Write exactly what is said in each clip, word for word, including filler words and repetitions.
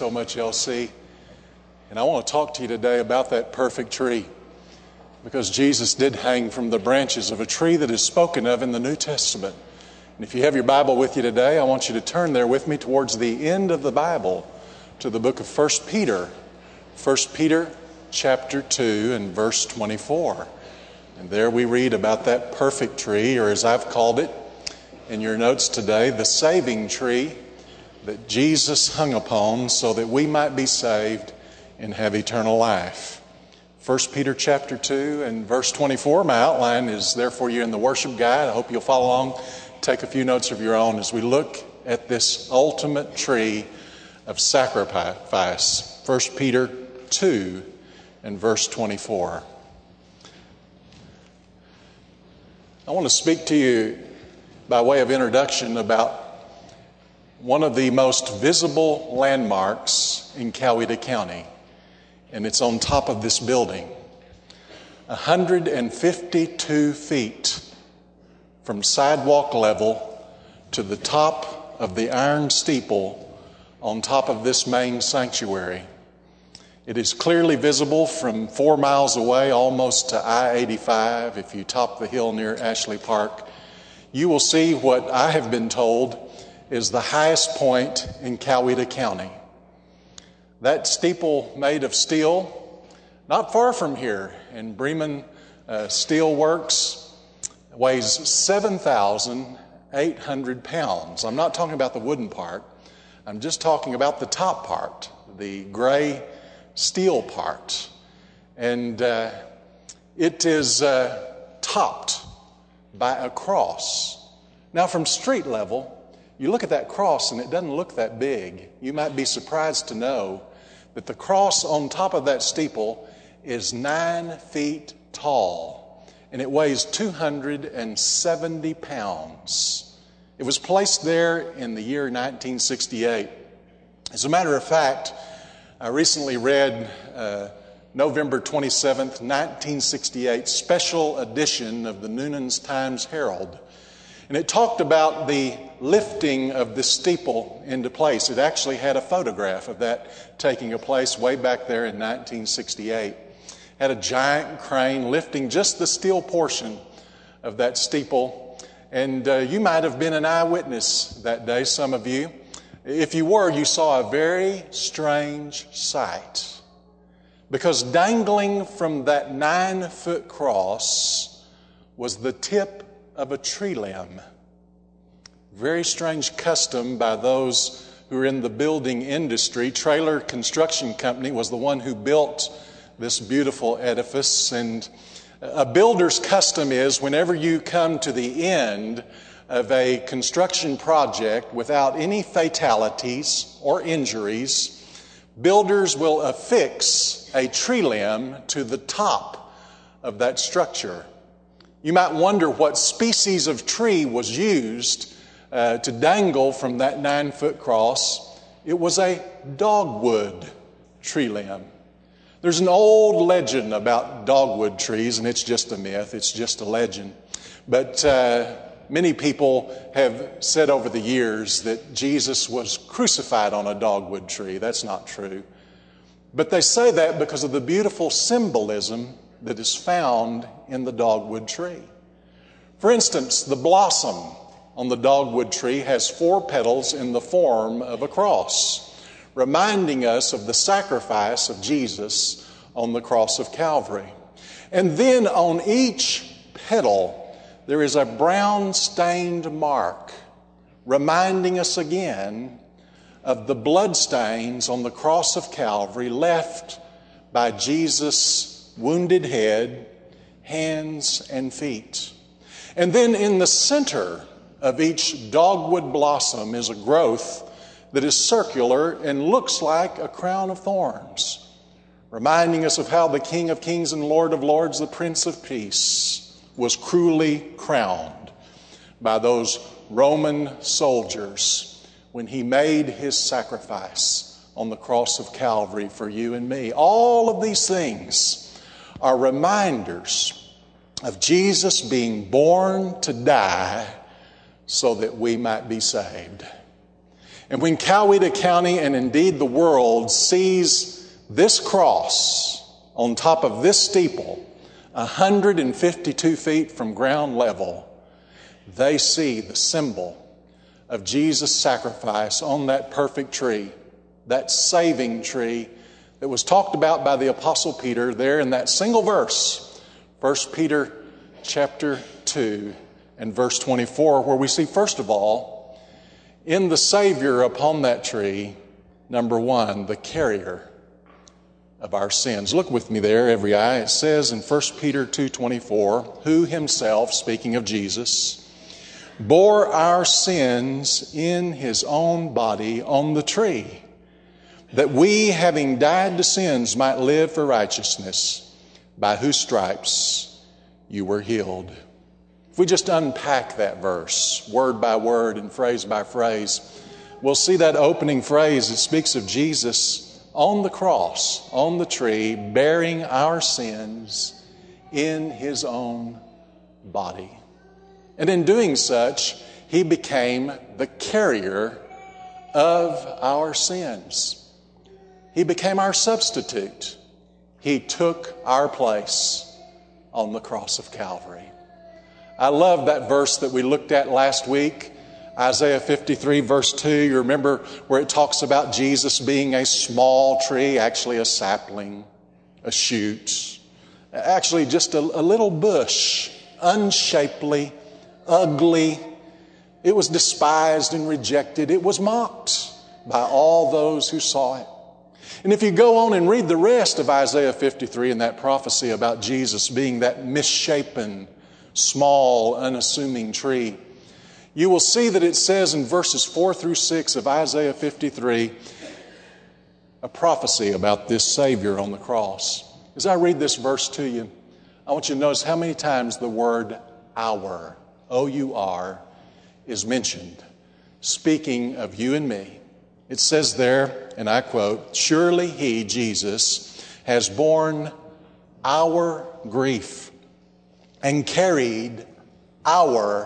so much, L C. And I want to talk to you today about that perfect tree, because Jesus did hang from the branches of a tree that is spoken of in the New Testament. And if you have your Bible with you today, I want you to turn there with me towards the end of the Bible to the book of First Peter. First Peter chapter two and verse twenty-four. And there we read about that perfect tree, or as I've called it in your notes today, the saving tree that Jesus hung upon so that we might be saved and have eternal life. First Peter chapter two and verse twenty-four. My outline is there for you in the worship guide. I hope you'll follow along. Take a few notes of your own as we look at this ultimate tree of sacrifice. First Peter two and verse twenty-four. I want to speak to you by way of introduction about one of the most visible landmarks in Coweta County, and it's on top of this building. one hundred fifty-two feet from sidewalk level to the top of the iron steeple on top of this main sanctuary. It is clearly visible from four miles away, almost to I eighty-five. If you top the hill near Ashley Park, you will see what I have been told is the highest point in Coweta County. That steeple made of steel, not far from here in Bremen uh, Steel Works, weighs seven thousand eight hundred pounds. I'm not talking about the wooden part. I'm just talking about the top part, the gray steel part. And uh, it is uh, topped by a cross. Now, from street level, you look at that cross and it doesn't look that big. You might be surprised to know that the cross on top of that steeple is nine feet tall, and it weighs two hundred seventy pounds. It was placed there in the year nineteen sixty-eight. As a matter of fact, I recently read uh, November twenty-seventh, nineteen sixty-eight special edition of the Noonan's Times Herald. And it talked about the lifting of the steeple into place. It actually had a photograph of that taking place way back there in nineteen sixty-eight. Had a giant crane lifting just the steel portion of that steeple. And uh, you might have been an eyewitness that day, some of you. If you were, you saw a very strange sight. Because dangling from that nine-foot cross was the tip of a tree limb. Very strange custom by those who are in the building industry. Trailer Construction Company was the one who built this beautiful edifice. And a builder's custom is whenever you come to the end of a construction project without any fatalities or injuries, builders will affix a tree limb to the top of that structure. You might wonder what species of tree was used uh, to dangle from that nine-foot cross. It was a dogwood tree limb. There's an old legend about dogwood trees, and it's just a myth. It's just a legend. But uh, many people have said over the years that Jesus was crucified on a dogwood tree. That's not true. But they say that because of the beautiful symbolism that is found in the dogwood tree. For instance, the blossom on the dogwood tree has four petals in the form of a cross, reminding us of the sacrifice of Jesus on the cross of Calvary. And then on each petal, there is a brown stained mark, reminding us again of the blood stains on the cross of Calvary left by Jesus' wounded head, hands, and feet. And then in the center of each dogwood blossom is a growth that is circular and looks like a crown of thorns, reminding us of how the King of Kings and Lord of Lords, the Prince of Peace, was cruelly crowned by those Roman soldiers when he made his sacrifice on the cross of Calvary for you and me. All of these things are reminders of Jesus being born to die so that we might be saved. And when Coweta County, and indeed the world, sees this cross on top of this steeple, one hundred fifty-two feet from ground level, they see the symbol of Jesus' sacrifice on that perfect tree, that saving tree that was talked about by the Apostle Peter there in that single verse, First Peter chapter two and verse twenty-four, where we see, first of all, in the Savior upon that tree, number one, the carrier of our sins. Look with me there, every eye. It says in First Peter two twenty-four, who himself, speaking of Jesus, bore our sins in his own body on the tree, that we, having died to sins, might live for righteousness, by whose stripes you were healed. If we just unpack that verse, word by word and phrase by phrase, we'll see that opening phrase. It speaks of Jesus on the cross, on the tree, bearing our sins in his own body. And in doing such, he became the carrier of our sins. He became our substitute. He took our place on the cross of Calvary. I love that verse that we looked at last week, Isaiah fifty-three, verse two. You remember where it talks about Jesus being a small tree, actually a sapling, a shoot, actually just a, a little bush, unshapely, ugly. It was despised and rejected. It was mocked by all those who saw it. And if you go on and read the rest of Isaiah fifty-three and that prophecy about Jesus being that misshapen, small, unassuming tree, you will see that it says in verses four through six of Isaiah fifty-three, a prophecy about this Savior on the cross. As I read this verse to you, I want you to notice how many times the word our, O U R, is mentioned, speaking of you and me. It says there, and I quote, surely he, Jesus, has borne our grief and carried our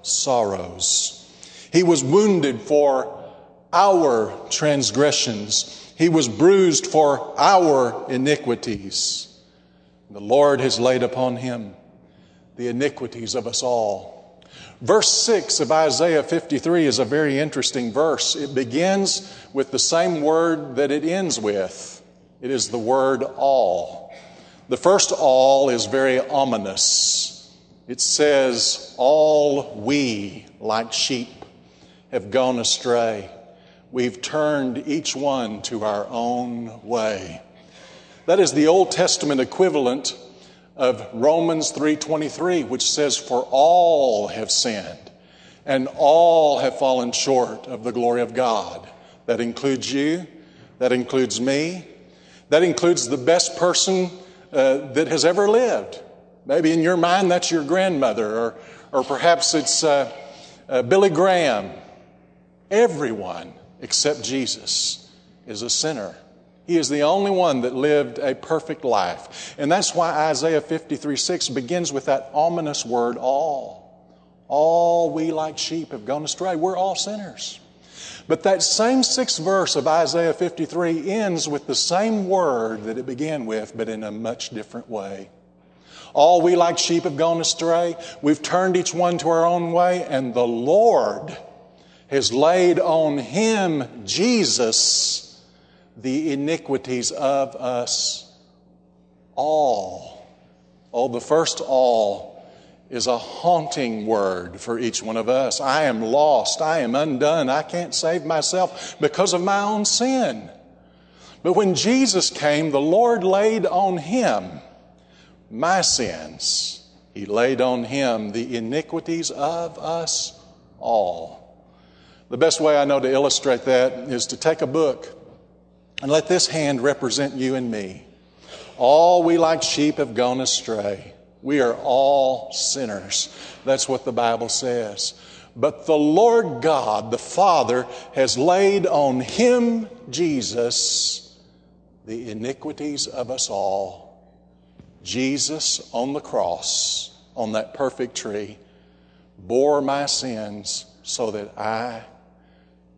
sorrows. He was wounded for our transgressions. He was bruised for our iniquities. The Lord has laid upon him the iniquities of us all. Verse six of Isaiah fifty-three is a very interesting verse. It begins with the same word that it ends with. It is the word all. The first all is very ominous. It says, all we like sheep have gone astray. We've turned each one to our own way. That is the Old Testament equivalent of Romans three twenty-three, which says, for all have sinned and all have fallen short of the glory of God. That includes you. That includes me. That includes the best person uh, that has ever lived. Maybe in your mind that's your grandmother, or, or perhaps it's uh, uh, Billy Graham. Everyone except Jesus is a sinner. He is the only one that lived a perfect life. And that's why Isaiah fifty-three six begins with that ominous word, all. All we like sheep have gone astray. We're all sinners. But that same sixth verse of Isaiah fifty-three ends with the same word that it began with, but in a much different way. All we like sheep have gone astray. We've turned each one to our own way, and the Lord has laid on him, Jesus, the iniquities of us all. Oh, the first all is a haunting word for each one of us. I am lost. I am undone. I can't save myself because of my own sin. But when Jesus came, the Lord laid on him my sins. He laid on him the iniquities of us all. The best way I know to illustrate that is to take a book and let this hand represent you and me. All we like sheep have gone astray. We are all sinners. That's what the Bible says. But the Lord God, the Father, has laid on him, Jesus, the iniquities of us all. Jesus on the cross, on that perfect tree, bore my sins so that I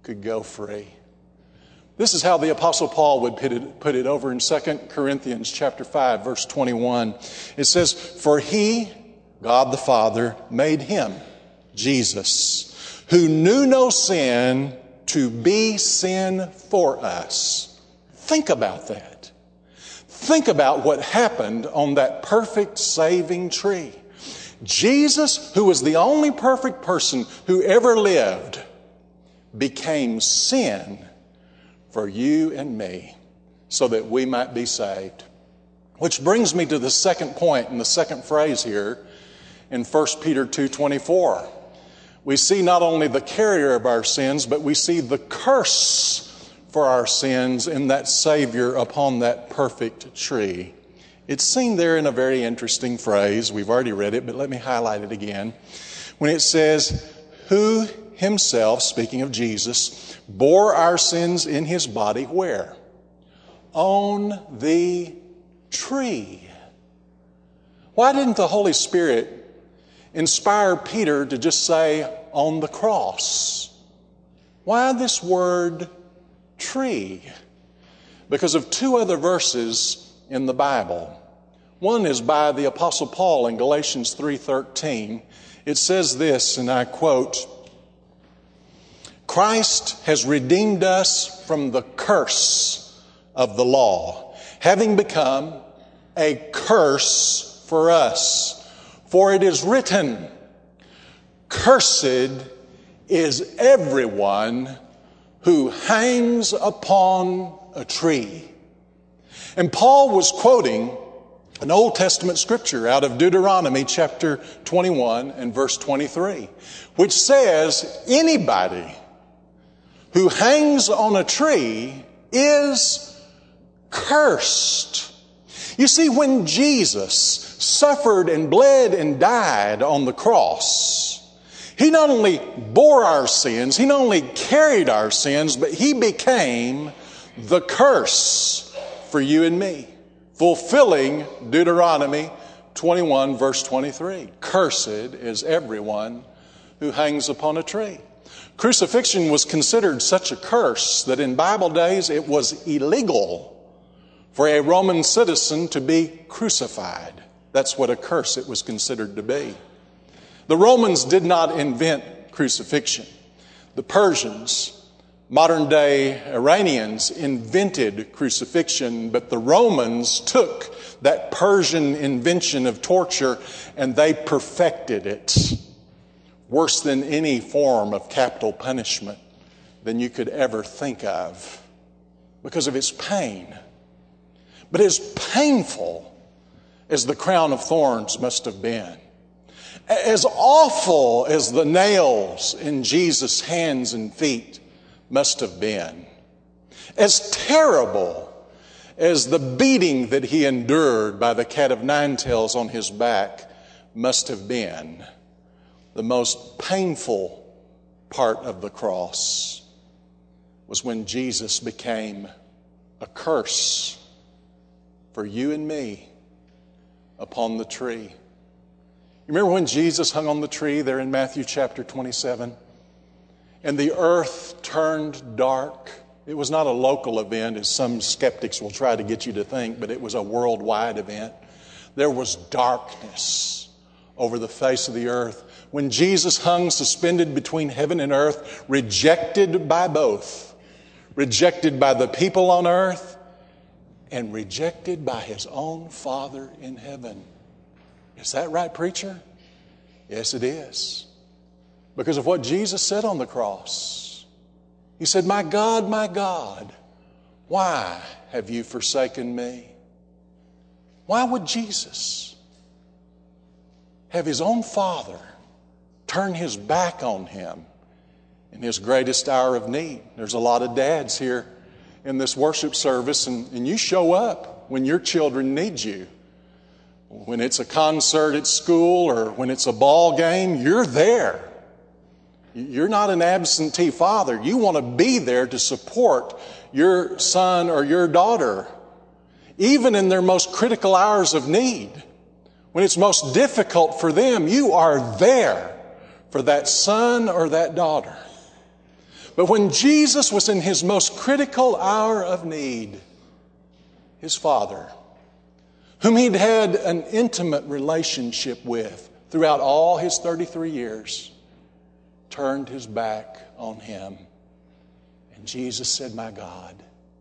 could go free. This is how the Apostle Paul would put it, put it over in Second Corinthians chapter five, verse twenty-one. It says, "For he, God the Father, made him, Jesus, who knew no sin, to be sin for us." Think about that. Think about what happened on that perfect saving tree. Jesus, who was the only perfect person who ever lived, became sin for you and me so that we might be saved. Which brings me to the second point and the second phrase here in First Peter two twenty-four. We see not only the carrier of our sins, but we see the curse for our sins in that Savior upon that perfect tree. It's seen there in a very interesting phrase. We've already read it, but let me highlight it again. When it says, "Who himself," speaking of Jesus, "bore our sins in his body," where? On the tree. Why didn't the Holy Spirit inspire Peter to just say, "on the cross"? Why this word tree? Because of two other verses in the Bible. One is by the Apostle Paul in Galatians three thirteen. It says this, and I quote, "Christ has redeemed us from the curse of the law, having become a curse for us. For it is written, cursed is everyone who hangs upon a tree." And Paul was quoting an Old Testament scripture out of Deuteronomy chapter twenty-one and verse twenty-three, which says anybody who hangs on a tree is cursed. You see, when Jesus suffered and bled and died on the cross, he not only bore our sins, he not only carried our sins, but he became the curse for you and me, fulfilling Deuteronomy twenty-one verse twenty-three. Cursed is everyone who hangs upon a tree. Crucifixion was considered such a curse that in Bible days it was illegal for a Roman citizen to be crucified. That's what a curse it was considered to be. The Romans did not invent crucifixion. The Persians, modern day Iranians, invented crucifixion, but the Romans took that Persian invention of torture and they perfected it. Worse than any form of capital punishment than you could ever think of because of its pain. But as painful as the crown of thorns must have been, as awful as the nails in Jesus' hands and feet must have been, as terrible as the beating that he endured by the cat of nine tails on his back must have been, the most painful part of the cross was when Jesus became a curse for you and me upon the tree. You remember when Jesus hung on the tree there in Matthew chapter twenty-seven? And the earth turned dark. It was not a local event, as some skeptics will try to get you to think, but it was a worldwide event. There was darkness over the face of the earth when Jesus hung suspended between heaven and earth, rejected by both, rejected by the people on earth and rejected by his own Father in heaven. Is that right, preacher? Yes, it is. Because of what Jesus said on the cross. He said, "My God, my God, why have you forsaken me?" Why would Jesus have his own Father turn his back on him in his greatest hour of need? There's a lot of dads here in this worship service, and, and you show up when your children need you. When it's a concert at school or when it's a ball game, you're there. You're not an absentee father. You want to be there to support your son or your daughter, even in their most critical hours of need. When it's most difficult for them, you are there for that son or that daughter. But when Jesus was in his most critical hour of need, his Father, whom he'd had an intimate relationship with throughout all his thirty-three years, turned his back on him. And Jesus said, "My God,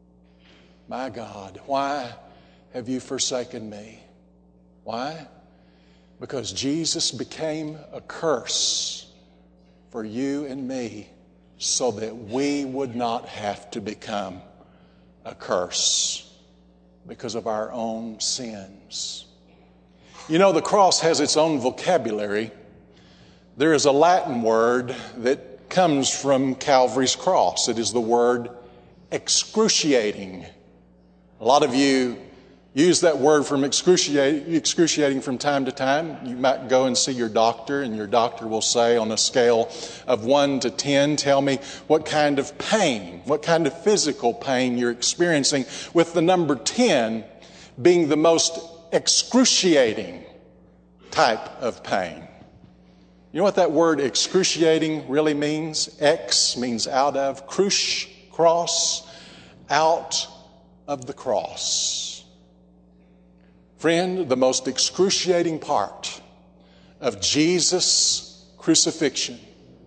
my God, why have you forsaken me?" Why? Because Jesus became a curse for you and me so that we would not have to become a curse because of our own sins. You know, the cross has its own vocabulary. There is a Latin word that comes from Calvary's cross. It is the word excruciating. A lot of you use that word from excruciating, excruciating from time to time. You might go and see your doctor, and your doctor will say on a scale of one to ten, tell me what kind of pain, what kind of physical pain you're experiencing, with the number ten being the most excruciating type of pain. You know what that word excruciating really means? Ex means out of, crush, cross, out of the cross. Friend, the most excruciating part of Jesus' crucifixion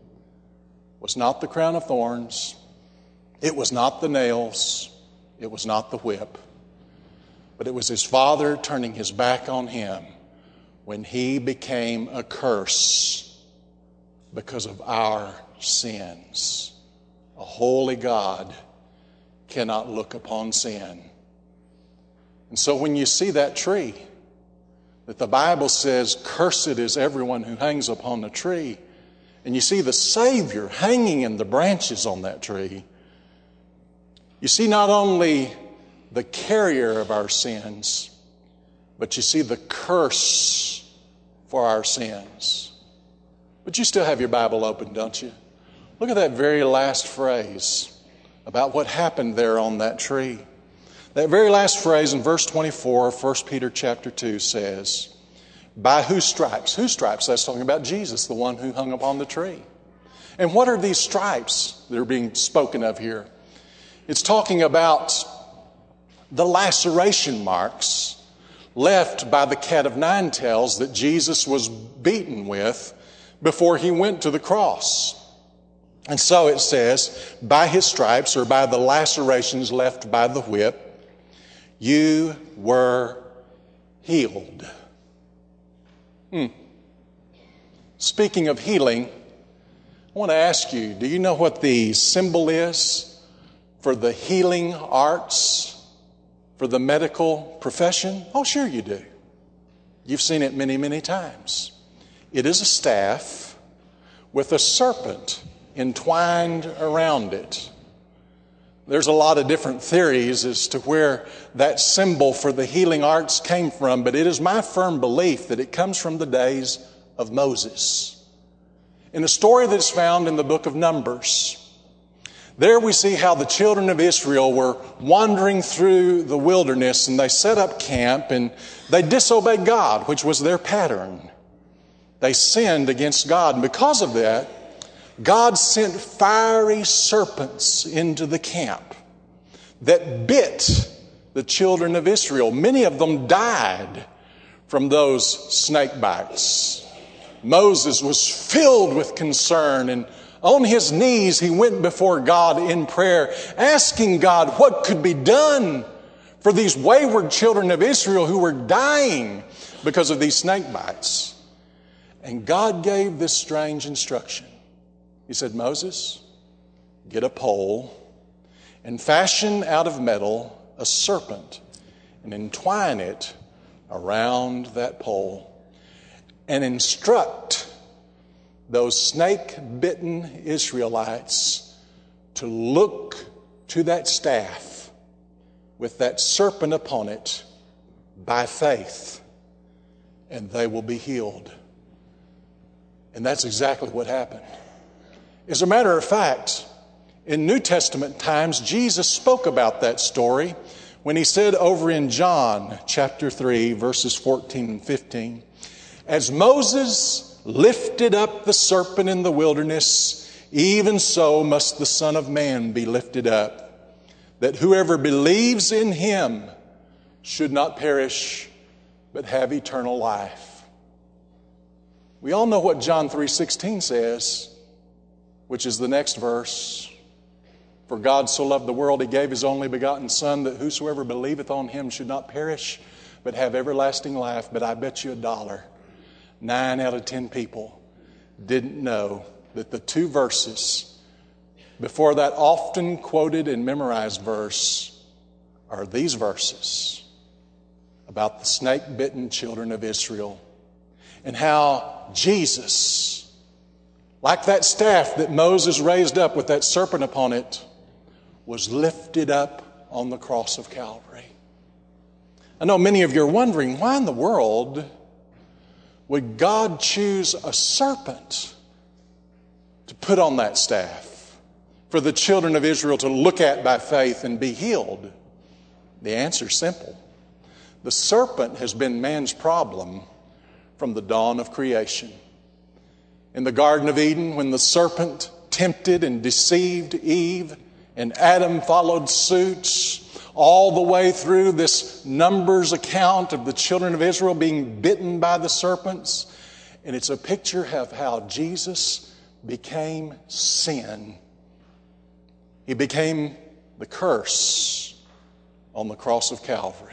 was not the crown of thorns, it was not the nails, it was not the whip, but it was his Father turning his back on him when he became a curse because of our sins. A holy God cannot look upon sin. And so when you see that tree, that the Bible says, "Cursed is everyone who hangs upon the tree," and you see the Savior hanging in the branches on that tree, you see not only the carrier of our sins, but you see the curse for our sins. But you still have your Bible open, don't you? Look at that very last phrase about what happened there on that tree. That very last phrase in verse twenty-four of First Peter chapter two says, "By whose stripes?" Whose stripes? That's talking about Jesus, the one who hung upon the tree. And what are these stripes that are being spoken of here? It's talking about the laceration marks left by the cat of nine tails that Jesus was beaten with before he went to the cross. And so it says, by his stripes, or by the lacerations left by the whip, you were healed. Hmm. Speaking of healing, I want to ask you, do you know what the symbol is for the healing arts, for the medical profession? Oh, sure you do. You've seen it many, many times. It is a staff with a serpent entwined around it. There's a lot of different theories as to where that symbol for the healing arts came from, but it is my firm belief that it comes from the days of Moses. In a story that's found in the book of Numbers, there we see how the children of Israel were wandering through the wilderness, and they set up camp and they disobeyed God, which was their pattern. They sinned against God, and because of that, God sent fiery serpents into the camp that bit the children of Israel. Many of them died from those snake bites. Moses was filled with concern, and on his knees he went before God in prayer, asking God what could be done for these wayward children of Israel who were dying because of these snake bites. And God gave this strange instruction. He said, "Moses, get a pole and fashion out of metal a serpent and entwine it around that pole and instruct those snake-bitten Israelites to look to that staff with that serpent upon it by faith, and they will be healed." And that's exactly what happened. As a matter of fact, in New Testament times, Jesus spoke about that story when he said over in John chapter three, verses fourteen and fifteen, "As Moses lifted up the serpent in the wilderness, even so must the Son of Man be lifted up, that whoever believes in him should not perish, but have eternal life. We all know what John three sixteen says, which is the next verse. For God so loved the world, he gave his only begotten Son, that whosoever believeth on him should not perish, but have everlasting life. But I bet you a dollar, nine out of ten people didn't know that the two verses before that often quoted and memorized verse are these verses about the snake-bitten children of Israel, and how Jesus, like that staff that Moses raised up with that serpent upon it, was lifted up on the cross of Calvary. I know many of you are wondering, why in the world would God choose a serpent to put on that staff for the children of Israel to look at by faith and be healed? The answer is simple. The serpent has been man's problem from the dawn of creation. In the Garden of Eden, when the serpent tempted and deceived Eve, and Adam followed suit, all the way through this Numbers account of the children of Israel being bitten by the serpents. And it's a picture of how Jesus became sin. He became the curse on the cross of Calvary.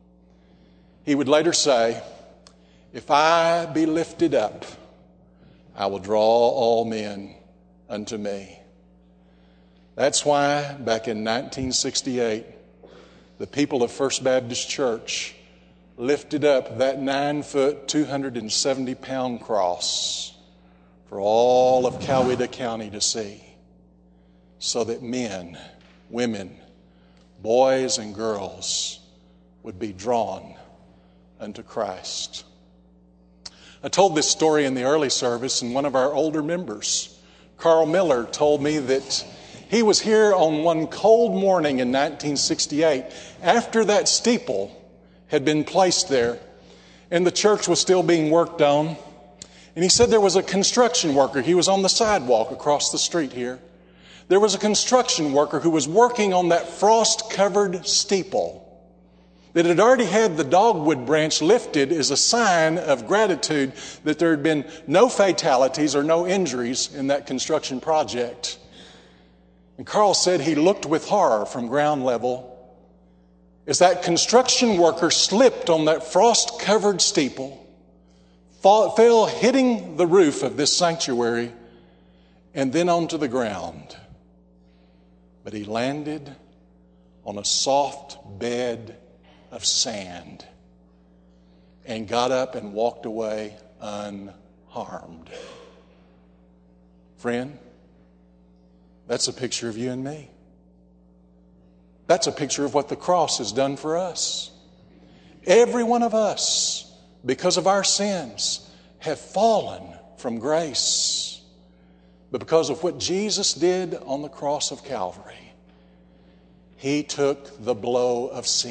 He would later say, if I be lifted up, I will draw all men unto me. That's why back in nineteen sixty-eight, the people of First Baptist Church lifted up that nine-foot, two hundred seventy pound cross for all of Coweta County to see, so that men, women, boys, and girls would be drawn unto Christ. I told this story in the early service, and one of our older members, Carl Miller, told me that he was here on one cold morning in nineteen sixty-eight after that steeple had been placed there and the church was still being worked on. And he said there was a construction worker. He was on the sidewalk across the street here. There was a construction worker who was working on that frost-covered steeple that had already had the dogwood branch lifted as a sign of gratitude that there had been no fatalities or no injuries in that construction project. And Carl said he looked with horror from ground level as that construction worker slipped on that frost-covered steeple, fall, fell hitting the roof of this sanctuary, and then onto the ground. But he landed on a soft bed of sand and got up and walked away unharmed. Friend, that's a picture of you and me. That's a picture of what the cross has done for us. Every one of us, because of our sins, have fallen from grace. But because of what Jesus did on the cross of Calvary, he took the blow of sin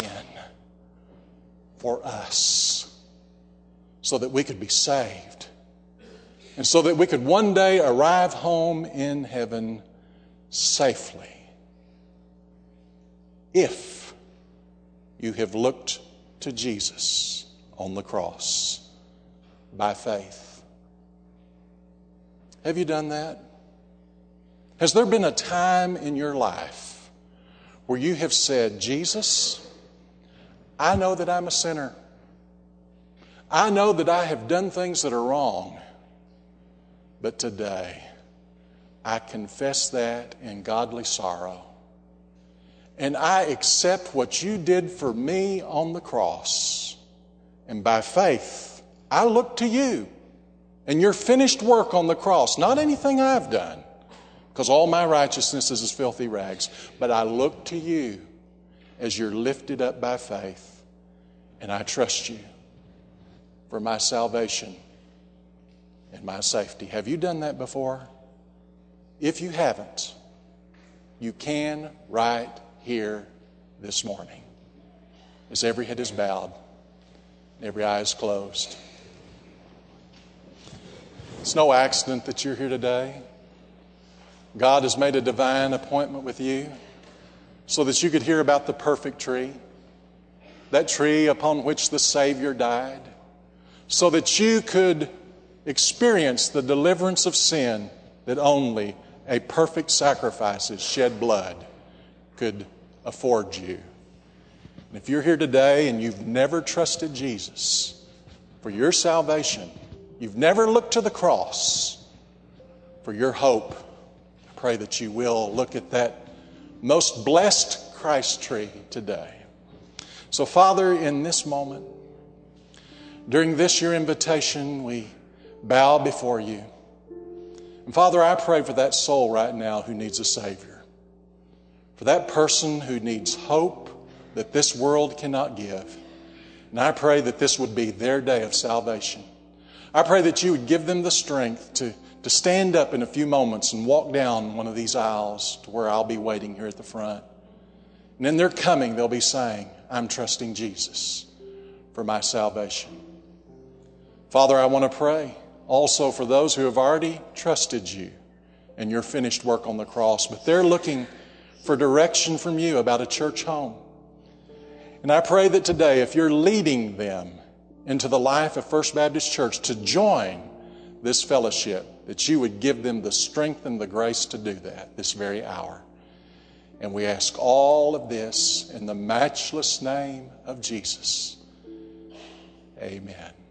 for us so that we could be saved and so that we could one day arrive home in heaven safely. If you have looked to Jesus on the cross by faith. Have you done that? Has there been a time in your life where you have said, Jesus, I know that I'm a sinner. I know that I have done things that are wrong. But today, I confess that in godly sorrow. And I accept what you did for me on the cross. And by faith, I look to you and your finished work on the cross, not anything I've done, because all my righteousness is as filthy rags. But I look to you as you're lifted up by faith, and I trust you for my salvation and my safety. Have you done that before? If you haven't, you can right here this morning, as every head is bowed and every eye is closed. It's no accident that you're here today. God has made a divine appointment with you so that you could hear about the perfect tree, that tree upon which the Savior died, so that you could experience the deliverance of sin that only a perfect sacrifice of shed blood could afford you. And if you're here today and you've never trusted Jesus for your salvation, you've never looked to the cross for your hope, I pray that you will look at that most blessed Christ tree today. So, Father, in this moment, during this your invitation, we bow before you. And Father, I pray for that soul right now who needs a Savior, for that person who needs hope that this world cannot give. And I pray that this would be their day of salvation. I pray that you would give them the strength to, to stand up in a few moments and walk down one of these aisles to where I'll be waiting here at the front. And in their coming, they'll be saying, I'm trusting Jesus for my salvation. Father, I want to pray also for those who have already trusted you and your finished work on the cross, but they're looking for direction from you about a church home. And I pray that today, if you're leading them into the life of First Baptist Church to join this fellowship, that you would give them the strength and the grace to do that this very hour. And we ask all of this in the matchless name of Jesus. Amen.